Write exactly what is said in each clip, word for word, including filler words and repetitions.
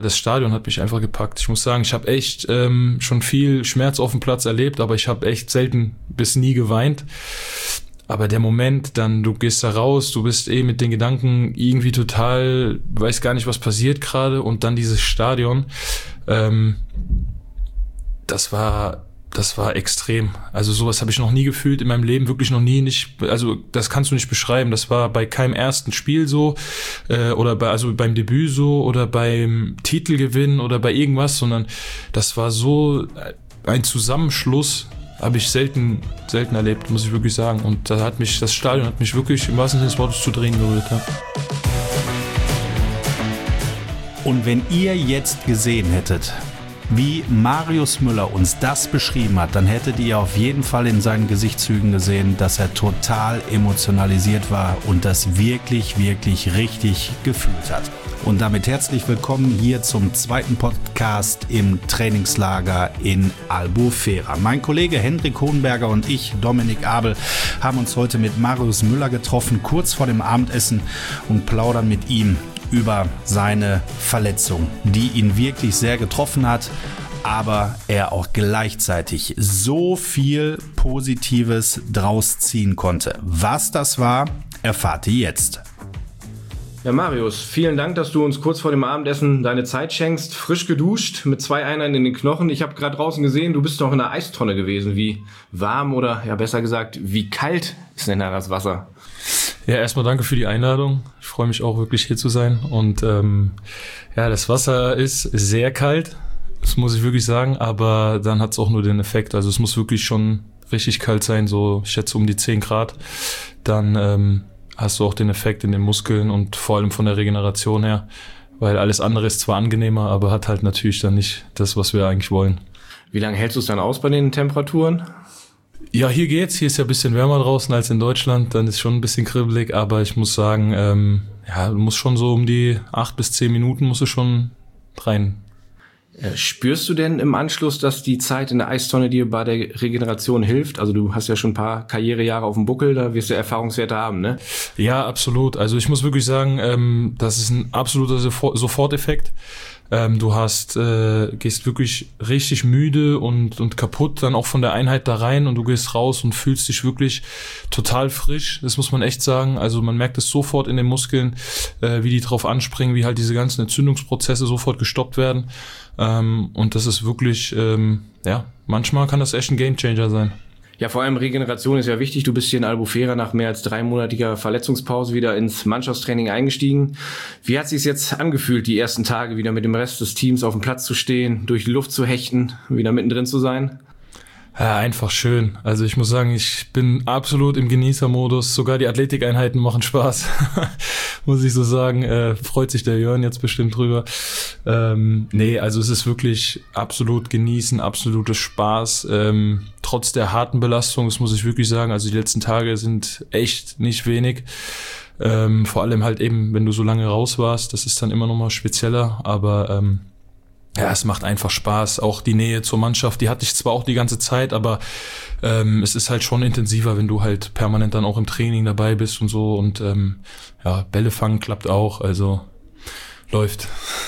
Das Stadion hat mich einfach gepackt. Ich muss sagen, ich habe echt ähm, schon viel Schmerz auf dem Platz erlebt, aber ich habe echt selten bis nie geweint. Aber der Moment, dann du gehst da raus, du bist eh mit den Gedanken irgendwie total, weiß gar nicht, was passiert gerade, und dann dieses Stadion, ähm, das war das war extrem. Also sowas habe ich noch nie gefühlt in meinem Leben, wirklich noch nie. Nicht, also das kannst du nicht beschreiben. Das war bei keinem ersten Spiel so äh, oder bei also beim Debüt so oder beim Titelgewinn oder bei irgendwas, sondern das war so ein Zusammenschluss, habe ich selten selten erlebt, muss ich wirklich sagen. Und da hat mich das Stadion hat mich wirklich im wahrsten Sinne des Wortes zu Tränen gerührt. Ja. Und wenn ihr jetzt gesehen hättet, wie Marius Müller uns das beschrieben hat, dann hättet ihr auf jeden Fall in seinen Gesichtszügen gesehen, dass er total emotionalisiert war und das wirklich, wirklich richtig gefühlt hat. Und damit herzlich willkommen hier zum zweiten Podcast im Trainingslager in Albufera. Mein Kollege Hendrik Hohenberger und ich, Dominik Abel, haben uns heute mit Marius Müller getroffen, kurz vor dem Abendessen, und plaudern mit ihm über seine Verletzung, die ihn wirklich sehr getroffen hat, aber er auch gleichzeitig so viel Positives draus ziehen konnte. Was das war, erfahrt ihr jetzt. Ja, Marius, vielen Dank, dass du uns kurz vor dem Abendessen deine Zeit schenkst. Frisch geduscht, mit zwei Einheiten in den Knochen. Ich habe gerade draußen gesehen, du bist noch in der Eistonne gewesen. Wie warm oder, ja besser gesagt, wie kalt ist denn da das Wasser? Ja, erstmal danke für die Einladung. Ich freue mich auch wirklich hier zu sein. Und ähm, ja, das Wasser ist sehr kalt, das muss ich wirklich sagen, aber dann hat es auch nur den Effekt. Also es muss wirklich schon richtig kalt sein, so ich schätze um die zehn Grad. Dann ähm, hast du auch den Effekt in den Muskeln und vor allem von der Regeneration her, weil alles andere ist zwar angenehmer, aber hat halt natürlich dann nicht das, was wir eigentlich wollen. Wie lange hältst du es dann aus bei den Temperaturen? Ja, hier geht's. Hier ist ja ein bisschen wärmer draußen als in Deutschland. Dann ist schon ein bisschen kribbelig, aber ich muss sagen, ähm, ja, du musst schon so um die acht bis zehn Minuten musst du schon rein. Spürst du denn im Anschluss, dass die Zeit in der Eistonne dir bei der Regeneration hilft? Also du hast ja schon ein paar Karrierejahre auf dem Buckel, da wirst du Erfahrungswerte haben, ne? Ja, absolut. Also ich muss wirklich sagen, ähm, das ist ein absoluter Soforteffekt. Ähm, du hast, äh, gehst wirklich richtig müde und, und kaputt dann auch von der Einheit da rein, und du gehst raus und fühlst dich wirklich total frisch. Das muss man echt sagen. Also man merkt es sofort in den Muskeln, äh, wie die drauf anspringen, wie halt diese ganzen Entzündungsprozesse sofort gestoppt werden. Ähm, und das ist wirklich, ähm, ja, manchmal kann das echt ein Gamechanger sein. Ja, vor allem Regeneration ist ja wichtig. Du bist hier in Albufera nach mehr als dreimonatiger Verletzungspause wieder ins Mannschaftstraining eingestiegen. Wie hat es sich jetzt angefühlt, die ersten Tage wieder mit dem Rest des Teams auf dem Platz zu stehen, durch die Luft zu hechten, wieder mittendrin zu sein? Ja, einfach schön. Also ich muss sagen, ich bin absolut im Genießermodus. Sogar die Athletikeinheiten machen Spaß, muss ich so sagen. Äh, freut sich der Jörn jetzt bestimmt drüber. Ähm, nee, also es ist wirklich absolut genießen, absolutes Spaß. Ähm, trotz der harten Belastung, das muss ich wirklich sagen. Also die letzten Tage sind echt nicht wenig. Ähm, vor allem halt eben, wenn du so lange raus warst, das ist dann immer noch mal spezieller. Aber ähm, ja, es macht einfach Spaß. Auch die Nähe zur Mannschaft, die hatte ich zwar auch die ganze Zeit, aber ähm, es ist halt schon intensiver, wenn du halt permanent dann auch im Training dabei bist und so. Und ähm, ja, Bälle fangen klappt auch, also läuft.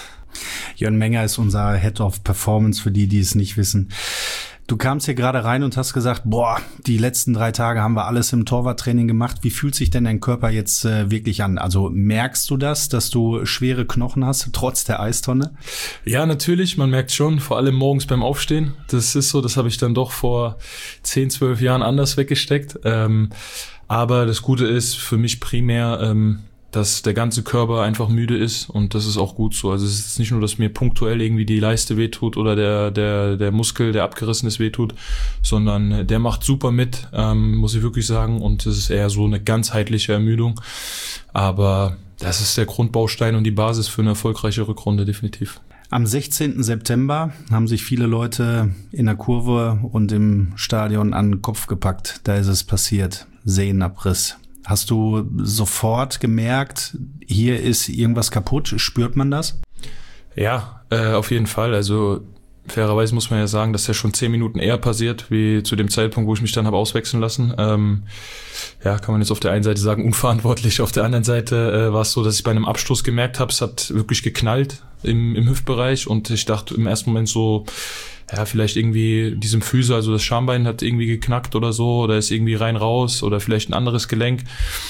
Jörn Menger ist unser Head of Performance, für die, die es nicht wissen. Du kamst hier gerade rein und hast gesagt, boah, die letzten drei Tage haben wir alles im Torwarttraining gemacht. Wie fühlt sich denn dein Körper jetzt äh, wirklich an? Also merkst du das, dass du schwere Knochen hast, trotz der Eistonne? Ja, natürlich, man merkt schon, vor allem morgens beim Aufstehen. Das ist so, das habe ich dann doch vor zehn, zwölf Jahren anders weggesteckt. Ähm, aber das Gute ist für mich primär, ähm, dass der ganze Körper einfach müde ist, und das ist auch gut so. Also es ist nicht nur, dass mir punktuell irgendwie die Leiste wehtut oder der der der Muskel, der abgerissen ist, wehtut, sondern der macht super mit, ähm, muss ich wirklich sagen, und es ist eher so eine ganzheitliche Ermüdung. Aber das ist der Grundbaustein und die Basis für eine erfolgreiche Rückrunde, definitiv. Am sechzehnten September haben sich viele Leute in der Kurve und im Stadion an den Kopf gepackt. Da ist es passiert, Sehnenabriss. Hast du sofort gemerkt, hier ist irgendwas kaputt? Spürt man das? Ja, äh, auf jeden Fall. Also fairerweise muss man ja sagen, dass er schon zehn Minuten eher passiert, wie zu dem Zeitpunkt, wo ich mich dann habe auswechseln lassen. Ähm, ja, kann man jetzt auf der einen Seite sagen, unverantwortlich. Auf der anderen Seite äh, war es so, dass ich bei einem Abstoß gemerkt habe, es hat wirklich geknallt im, im Hüftbereich und ich dachte im ersten Moment so, ja, vielleicht irgendwie diesem Füße, also das Schambein hat irgendwie geknackt oder so, oder ist irgendwie rein raus oder vielleicht ein anderes Gelenk.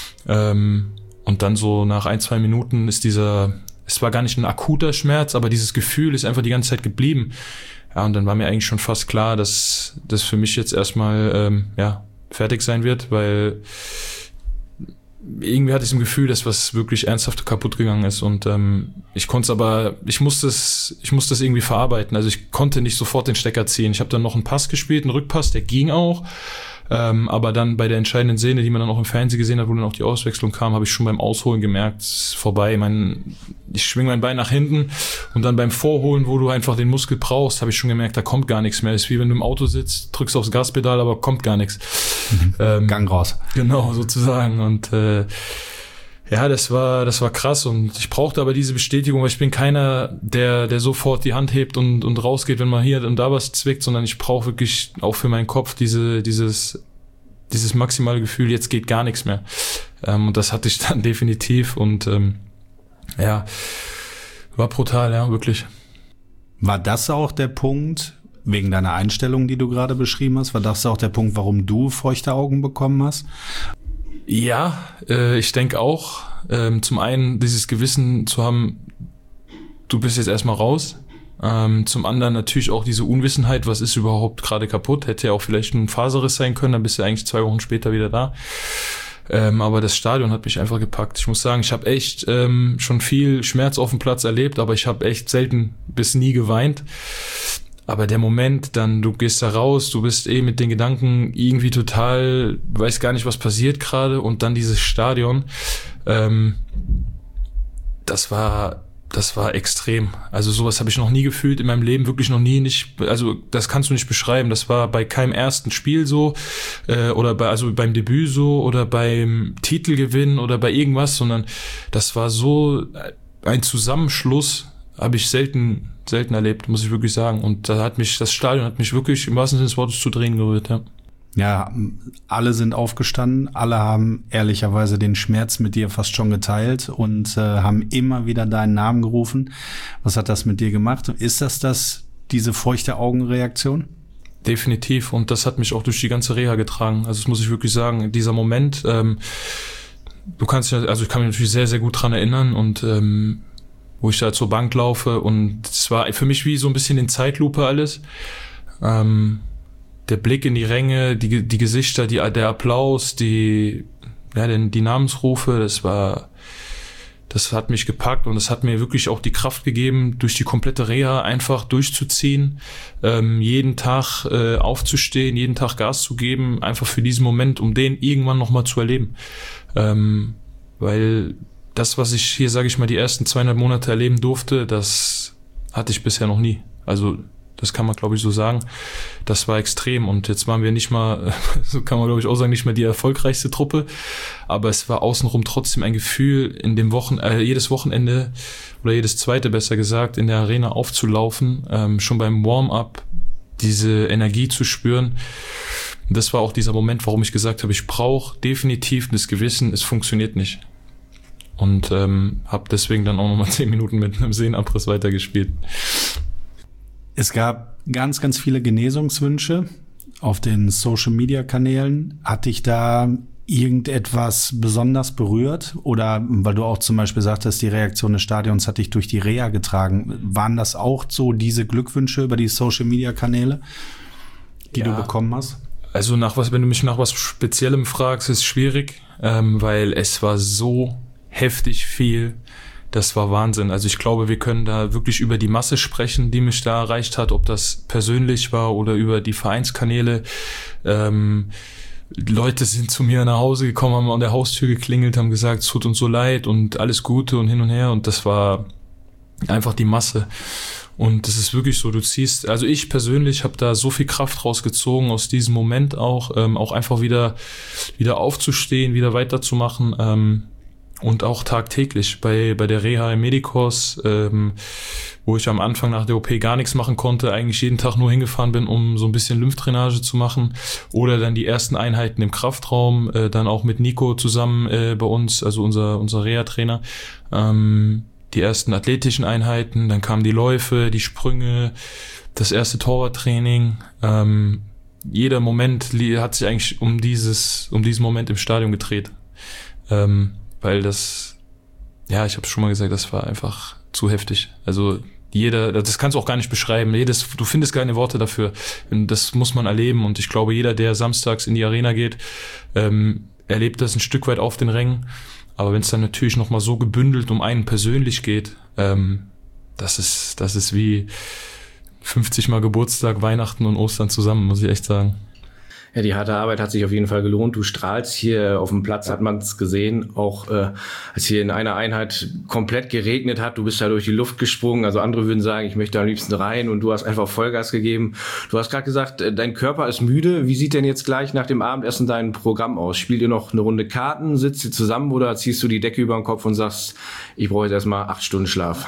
Ähm, und dann so nach ein, zwei Minuten ist dieser, es war gar nicht ein akuter Schmerz, aber dieses Gefühl ist einfach die ganze Zeit geblieben. Ja, und dann war mir eigentlich schon fast klar, dass das für mich jetzt erstmal ähm, ja, fertig sein wird, weil irgendwie hatte ich das Gefühl, dass was wirklich ernsthaft kaputt gegangen ist und ähm, ich konnte es aber, ich musste es, ich musste es irgendwie verarbeiten. Also ich konnte nicht sofort den Stecker ziehen. Ich habe dann noch einen Pass gespielt, einen Rückpass, der ging auch. Ähm, aber dann bei der entscheidenden Szene, die man dann auch im Fernsehen gesehen hat, wo dann auch die Auswechslung kam, habe ich schon beim Ausholen gemerkt, es ist vorbei. Mein, ich schwing mein Bein nach hinten und dann beim Vorholen, wo du einfach den Muskel brauchst, habe ich schon gemerkt, da kommt gar nichts mehr. Es ist wie wenn du im Auto sitzt, drückst aufs Gaspedal, aber kommt gar nichts. Mhm. Ähm, Gang raus. Genau, sozusagen. Und äh, ja, das war das war krass und ich brauchte aber diese Bestätigung, weil ich bin keiner, der der sofort die Hand hebt und und rausgeht, wenn man hier und da was zwickt, sondern ich brauche wirklich auch für meinen Kopf diese dieses dieses maximale Gefühl, jetzt geht gar nichts mehr. Ähm, und das hatte ich dann definitiv und ähm, ja, war brutal, ja, wirklich. War das auch der Punkt, wegen deiner Einstellung, die du gerade beschrieben hast, war das auch der Punkt, warum du feuchte Augen bekommen hast? Ja, äh, ich denke auch, ähm, zum einen dieses Gewissen zu haben, du bist jetzt erstmal raus. Ähm, zum anderen natürlich auch diese Unwissenheit, was ist überhaupt gerade kaputt. Hätte ja auch vielleicht ein Faserriss sein können, dann bist du eigentlich zwei Wochen später wieder da. Ähm, aber das Stadion hat mich einfach gepackt. Ich muss sagen, ich habe echt ähm, schon viel Schmerz auf dem Platz erlebt, aber ich habe echt selten bis nie geweint. Aber der Moment, dann du gehst da raus, du bist eh mit den Gedanken irgendwie total, weiß gar nicht, was passiert gerade und dann dieses Stadion, ähm, das war, das war extrem. Also sowas habe ich noch nie gefühlt in meinem Leben, wirklich noch nie, nicht, also das kannst du nicht beschreiben. Das war bei keinem ersten Spiel so äh, oder bei, also beim Debüt so oder beim Titelgewinn oder bei irgendwas, sondern das war so ein Zusammenschluss, habe ich selten selten erlebt, muss ich wirklich sagen. Und da hat mich, das Stadion hat mich wirklich im wahrsten Sinne des Wortes zu Tränen gerührt, ja. Ja, alle sind aufgestanden, alle haben ehrlicherweise den Schmerz mit dir fast schon geteilt und äh, haben immer wieder deinen Namen gerufen. Was hat das mit dir gemacht? Ist das das, diese feuchte Augenreaktion? Definitiv. Und das hat mich auch durch die ganze Reha getragen. Also das muss ich wirklich sagen. Dieser Moment, ähm, du kannst ja, also ich kann mich natürlich sehr, sehr gut dran erinnern und ähm, wo ich da zur Bank laufe und es war für mich wie so ein bisschen in Zeitlupe alles. Ähm, der Blick in die Ränge, die, die Gesichter, die, der Applaus, die, ja, den, die Namensrufe, das war, das hat mich gepackt und das hat mir wirklich auch die Kraft gegeben, durch die komplette Reha einfach durchzuziehen, ähm, jeden Tag äh, aufzustehen, jeden Tag Gas zu geben, einfach für diesen Moment, um den irgendwann nochmal zu erleben. Ähm, weil das, was ich hier, sage ich mal, die ersten zweieinhalb Monate erleben durfte, das hatte ich bisher noch nie. Also das kann man, glaube ich, so sagen. Das war extrem und jetzt waren wir nicht mal, so kann man, glaube ich, auch sagen, nicht mehr die erfolgreichste Truppe, aber es war außenrum trotzdem ein Gefühl, in dem Wochen, äh, jedes Wochenende oder jedes zweite, besser gesagt, in der Arena aufzulaufen, ähm, schon beim Warm-up diese Energie zu spüren. Und das war auch dieser Moment, warum ich gesagt habe, ich brauche definitiv das Gewissen, es funktioniert nicht. Und ähm, habe deswegen dann auch nochmal zehn Minuten mit einem Sehnenabriss weitergespielt. Es gab ganz, ganz viele Genesungswünsche auf den Social-Media-Kanälen. Hat dich da irgendetwas besonders berührt? Oder weil du auch zum Beispiel sagtest, die Reaktion des Stadions hat dich durch die Reha getragen. Waren das auch so diese Glückwünsche über die Social-Media-Kanäle, die ja, du bekommen hast? Also nach was, wenn du mich nach was Speziellem fragst, ist es schwierig, ähm, weil es war so heftig viel, das war Wahnsinn. Also ich glaube, wir können da wirklich über die Masse sprechen, die mich da erreicht hat, ob das persönlich war oder über die Vereinskanäle. Ähm, Leute sind zu mir nach Hause gekommen, haben an der Haustür geklingelt, haben gesagt, es tut uns so leid und alles Gute und hin und her und das war einfach die Masse. Und das ist wirklich so, du ziehst, also ich persönlich habe da so viel Kraft rausgezogen aus diesem Moment auch, ähm, auch einfach wieder wieder aufzustehen, wieder weiterzumachen, ähm, und auch tagtäglich bei bei der Reha im Medikurs, ähm, wo ich am Anfang nach der O P gar nichts machen konnte, eigentlich jeden Tag nur hingefahren bin, um so ein bisschen Lymphdrainage zu machen, oder dann die ersten Einheiten im Kraftraum, äh, dann auch mit Nico zusammen äh, bei uns, also unser unser Reha-Trainer, ähm, die ersten athletischen Einheiten, dann kamen die Läufe, die Sprünge, das erste Torwarttraining. Ähm, jeder Moment hat sich eigentlich um dieses um diesen Moment im Stadion gedreht, ähm, weil das, ja, ich habe schon mal gesagt, das war einfach zu heftig. Also jeder, das kannst du auch gar nicht beschreiben. Jedes, du findest keine Worte dafür. Das muss man erleben, und ich glaube, jeder, der samstags in die Arena geht, ähm, erlebt das ein Stück weit auf den Rängen. Aber wenn es dann natürlich nochmal so gebündelt um einen persönlich geht, ähm, das ist, das ist wie fünfzig Mal Geburtstag, Weihnachten und Ostern zusammen, muss ich echt sagen. Ja, die harte Arbeit hat sich auf jeden Fall gelohnt. Du strahlst hier auf dem Platz, hat man es gesehen. Auch äh, als hier in einer Einheit komplett geregnet hat, du bist da durch die Luft gesprungen. Also andere würden sagen, ich möchte am liebsten rein, und du hast einfach Vollgas gegeben. Du hast gerade gesagt, dein Körper ist müde. Wie sieht denn jetzt gleich nach dem Abendessen dein Programm aus? Spielt ihr noch eine Runde Karten? Sitzt ihr zusammen oder ziehst du die Decke über den Kopf und sagst, ich brauche jetzt erstmal acht Stunden Schlaf?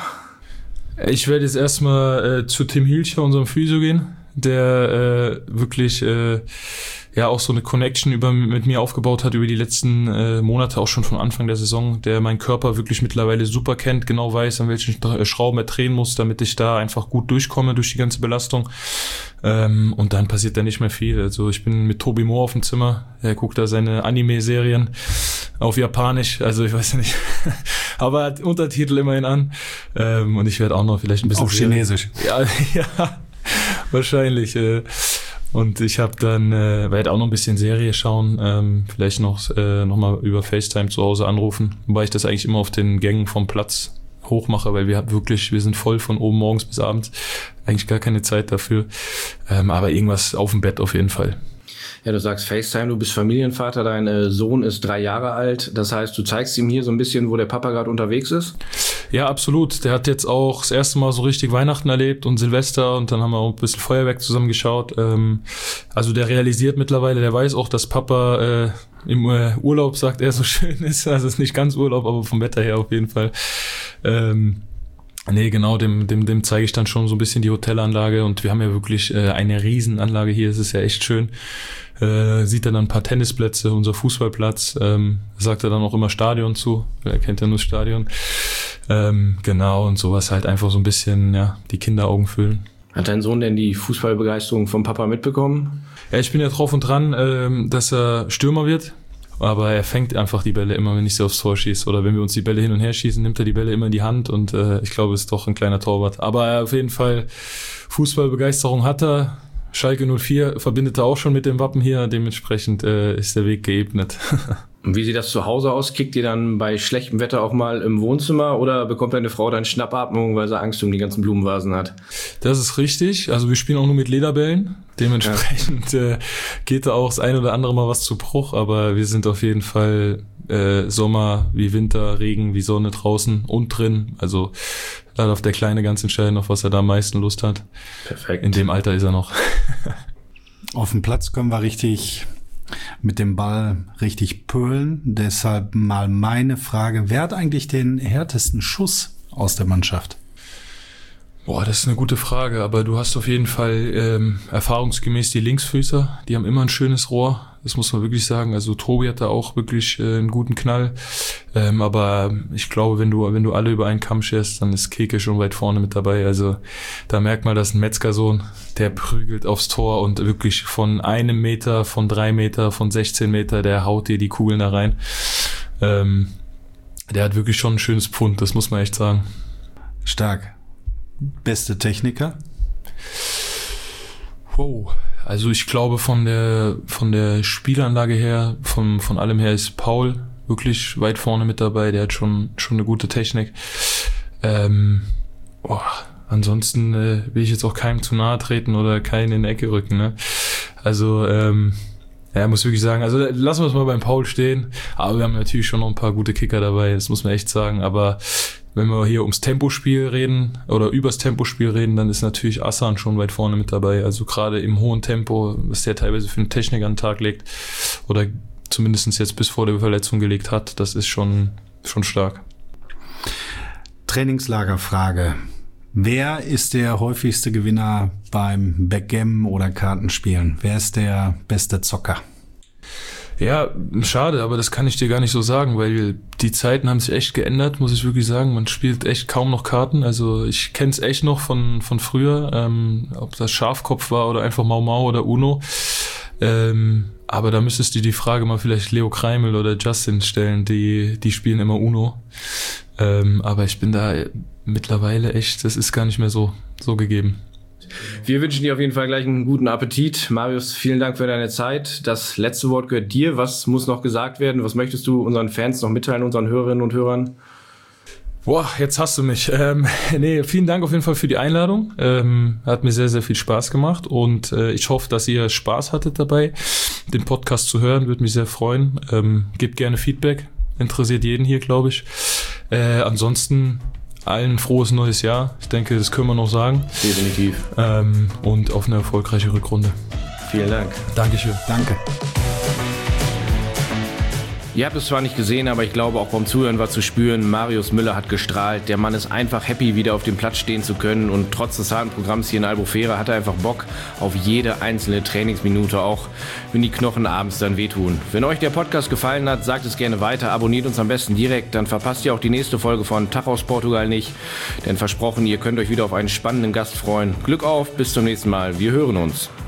Ich werde jetzt erstmal äh, zu Tim Hilscher, unserem Physio, gehen, der äh, wirklich äh, ja auch so eine Connection über mit mir aufgebaut hat über die letzten äh, Monate, auch schon von Anfang der Saison, der meinen Körper wirklich mittlerweile super kennt, genau weiß, an welchen Schrauben er drehen muss, damit ich da einfach gut durchkomme durch die ganze Belastung. Ähm, und dann passiert da nicht mehr viel. Also ich bin mit Tobi Moore auf dem Zimmer, er guckt da seine Anime-Serien auf Japanisch, also ich weiß ja nicht, aber er hat Untertitel immerhin an, ähm, und ich werde auch noch vielleicht ein bisschen... Auf Chinesisch. Ja, ja, wahrscheinlich. Äh, und ich habe dann, äh, werde auch noch ein bisschen Serie schauen, ähm, vielleicht noch äh, noch mal über FaceTime zu Hause anrufen, wobei ich das eigentlich immer auf den Gängen vom Platz hochmache, weil wir haben wirklich, wir sind voll von oben morgens bis abends, eigentlich gar keine Zeit dafür, ähm, aber irgendwas auf dem Bett auf jeden Fall. Ja, du sagst FaceTime, du bist Familienvater, dein äh, Sohn ist drei Jahre alt. Das heißt, du zeigst ihm hier so ein bisschen, wo der Papa gerade unterwegs ist? Ja, absolut. Der hat jetzt auch das erste Mal so richtig Weihnachten erlebt und Silvester, und dann haben wir auch ein bisschen Feuerwerk zusammen geschaut. Ähm, also der realisiert mittlerweile, der weiß auch, dass Papa äh, im äh, Urlaub, sagt er, so schön ist. Also es ist nicht ganz Urlaub, aber vom Wetter her auf jeden Fall. Ähm, Nee, genau, dem, dem, dem zeige ich dann schon so ein bisschen die Hotelanlage, und wir haben ja wirklich äh, eine Riesenanlage hier, es ist ja echt schön. Äh, sieht er dann ein paar Tennisplätze, unser Fußballplatz, ähm, sagt er dann auch immer Stadion zu, er kennt ja nur das Stadion. Ähm, genau, und sowas halt einfach so ein bisschen, ja, die Kinderaugen füllen. Hat dein Sohn denn die Fußballbegeisterung vom Papa mitbekommen? Ja, ich bin ja drauf und dran, ähm, dass er Stürmer wird. Aber er fängt einfach die Bälle immer, wenn ich sie aufs Tor schieße. Oder wenn wir uns die Bälle hin und her schießen, nimmt er die Bälle immer in die Hand. Und äh, ich glaube, es ist doch ein kleiner Torwart. Aber er auf jeden Fall, Fußballbegeisterung hat er. Schalke null vier verbindet er auch schon mit dem Wappen hier. Dementsprechend äh, ist der Weg geebnet. Und wie sieht das zu Hause aus? Kickt ihr dann bei schlechtem Wetter auch mal im Wohnzimmer, oder bekommt deine Frau dann Schnappatmung, weil sie Angst um die ganzen Blumenvasen hat? Das ist richtig. Also wir spielen auch nur mit Lederbällen. Dementsprechend ja. äh, geht da auch das ein oder andere Mal was zu Bruch. Aber wir sind auf jeden Fall äh, Sommer wie Winter, Regen wie Sonne draußen und drin. Also da darf der Kleine ganz entscheiden, auf was er da am meisten Lust hat. Perfekt. In dem Alter ist er noch. Auf dem Platz können wir richtig mit dem Ball richtig pölen. Deshalb mal meine Frage, wer hat eigentlich den härtesten Schuss aus der Mannschaft? Boah, das ist eine gute Frage, aber du hast auf jeden Fall ähm, erfahrungsgemäß die Linksfüßer, die haben immer ein schönes Rohr, das muss man wirklich sagen. Also Tobi hat da auch wirklich äh, einen guten Knall, ähm, aber ich glaube, wenn du wenn du alle über einen Kamm scherst, dann ist Keke schon weit vorne mit dabei. Also da merkt man, dass ein Metzgersohn, der prügelt aufs Tor und wirklich von einem Meter, von drei Meter, von sechzehn Meter, der haut dir die Kugeln da rein. Ähm, der hat wirklich schon ein schönes Pfund, das muss man echt sagen. Stark. Beste Techniker? Wow. Also ich glaube von der von der Spielanlage her, von von allem her ist Paul wirklich weit vorne mit dabei. Der hat schon schon eine gute Technik. Ähm, boah, ansonsten äh, will ich jetzt auch keinem zu nahe treten oder keinen in die Ecke rücken. Ne? Also ähm, ja, muss wirklich sagen, also lassen wir es mal beim Paul stehen. Aber wir haben natürlich schon noch ein paar gute Kicker dabei. Das muss man echt sagen. Aber wenn wir hier ums Tempospiel reden oder übers Tempospiel reden, dann ist natürlich Assan schon weit vorne mit dabei. Also gerade im hohen Tempo, was der teilweise für eine Technik an den Tag legt oder zumindest jetzt bis vor der Verletzung gelegt hat, das ist schon schon stark. Trainingslagerfrage. Wer ist der häufigste Gewinner beim Backgammon oder Kartenspielen? Wer ist der beste Zocker? Ja, schade, aber das kann ich dir gar nicht so sagen, weil die Zeiten haben sich echt geändert, muss ich wirklich sagen. Man spielt echt kaum noch Karten. Also ich kenne es echt noch von von früher, ähm, ob das Schafkopf war oder einfach Mau Mau oder Uno. Ähm, aber da müsstest du die Frage mal vielleicht Leo Kreimel oder Justin stellen, die die spielen immer Uno. Ähm, aber ich bin da mittlerweile echt, das ist gar nicht mehr so so gegeben. Wir wünschen dir auf jeden Fall gleich einen guten Appetit. Marius, vielen Dank für deine Zeit. Das letzte Wort gehört dir. Was muss noch gesagt werden? Was möchtest du unseren Fans noch mitteilen, unseren Hörerinnen und Hörern? Boah, jetzt hast du mich. Ähm, nee, vielen Dank auf jeden Fall für die Einladung. Ähm, hat mir sehr, sehr viel Spaß gemacht und äh, ich hoffe, dass ihr Spaß hattet dabei, den Podcast zu hören. Würde mich sehr freuen. Ähm, gebt gerne Feedback. Interessiert jeden hier, glaube ich. Äh, ansonsten allen frohes neues Jahr. Ich denke, das können wir noch sagen. Definitiv. Ähm, und auf eine erfolgreiche Rückrunde. Vielen Dank. Dankeschön. Danke. Ihr habt es zwar nicht gesehen, aber ich glaube, auch beim Zuhören war zu spüren, Marius Müller hat gestrahlt. Der Mann ist einfach happy, wieder auf dem Platz stehen zu können und trotz des harten Programms hier in Albufeira hat er einfach Bock auf jede einzelne Trainingsminute, auch wenn die Knochen abends dann wehtun. Wenn euch der Podcast gefallen hat, sagt es gerne weiter, abonniert uns am besten direkt, dann verpasst ihr auch die nächste Folge von Tag aus Portugal nicht. Denn versprochen, ihr könnt euch wieder auf einen spannenden Gast freuen. Glück auf, bis zum nächsten Mal, wir hören uns.